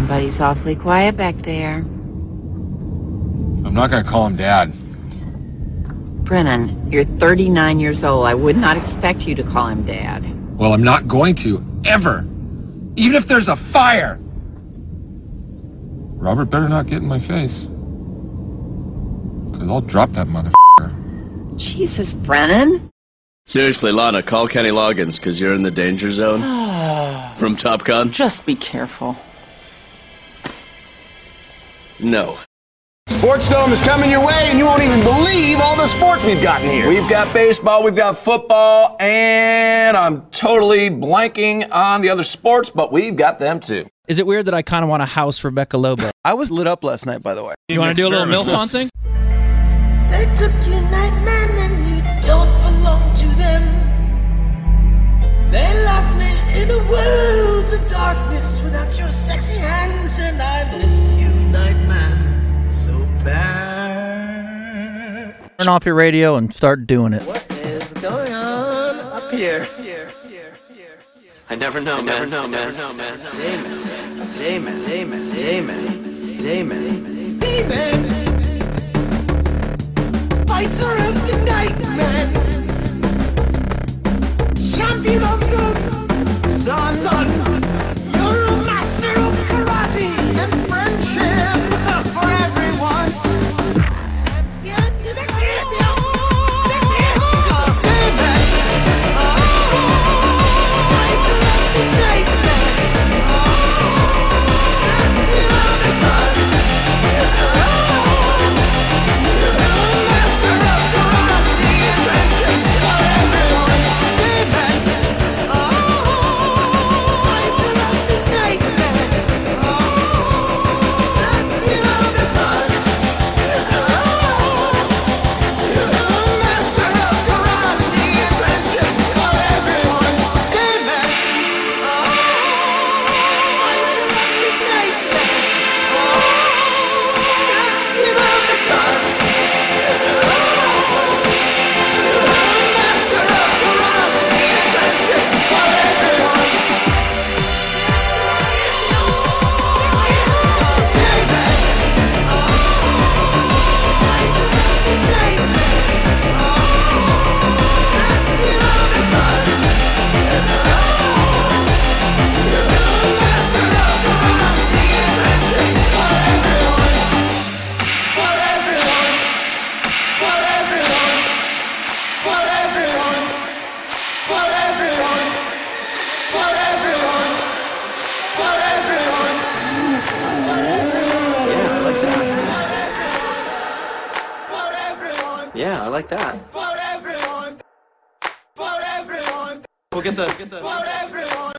Somebody's awfully quiet back there. I'm not gonna call him Dad. Brennan, you're 39 years old. I would not expect you to call him Dad. Well, I'm not going to, ever. Even if there's a fire. Robert better not get in my face. Because I'll drop that motherfucker. Jesus, Brennan. Seriously, Lana, call Kenny Loggins, because you're in the danger zone. From Top Gun? Just be careful. No. Sports Dome is coming your way, and you won't even believe all the sports we've gotten here. We've got baseball, we've got football, and I'm totally blanking on the other sports, but we've got them too. Is it weird that I kind of want to house Rebecca Lobo? I was lit up last night, by the way. You want to do a little MILF thing? They took you, Nightman, and you don't belong to them. They left me in a world of darkness without your sexy hands, and I miss you, Nightman, so bad. Turn off your radio and start doing it. What is going on up here? I never know, man. Damon. Fighter of the night, man. Champion of the sun. You're a master of karate and friendship for everyone. Yeah, I like that. For everyone. We'll get the... For everyone.